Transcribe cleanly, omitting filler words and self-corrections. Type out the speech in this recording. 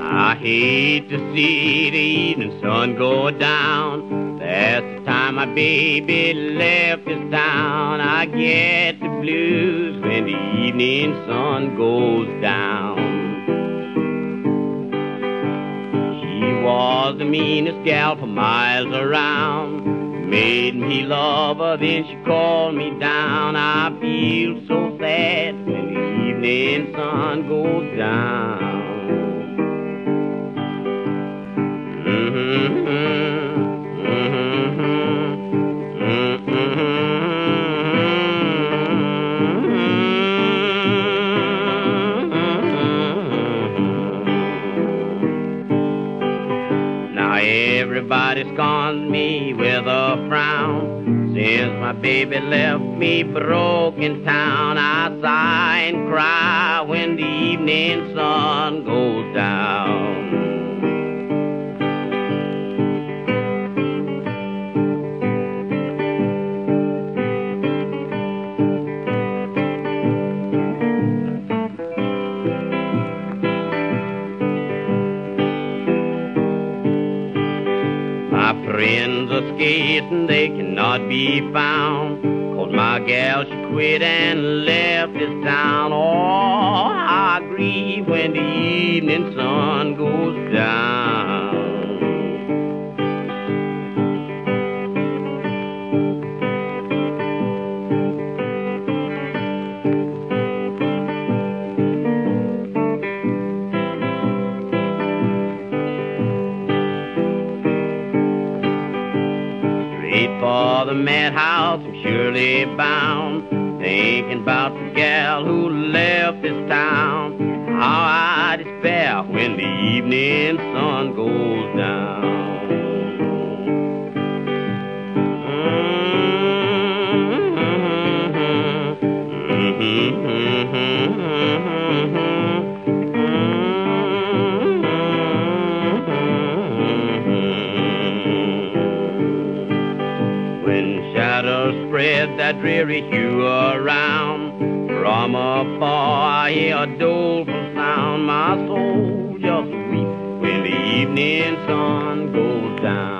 I hate to see the evening sun go down. That's the time my baby left this town. I get the blues when the evening sun goes down. She was the meanest gal for miles around. Made me love her, then she called me down. I feel so sad when the evening sun goes down. Now everybody scorns me with a frown. Since my baby left me broke in town, I sigh and cry when the evening sun goes down. My friends are scarce and they cannot be found, 'cause my gal, she quit and left this town. Oh, how I grieve when the evening sun goes down. Straight for the madhouse, I'm surely bound, thinking about the gal who left this town. How I despair when the evening sun goes down. When shadows spread that dreary hue around, from afar I hear a doleful sound. My soul just weeps when the evening sun goes down.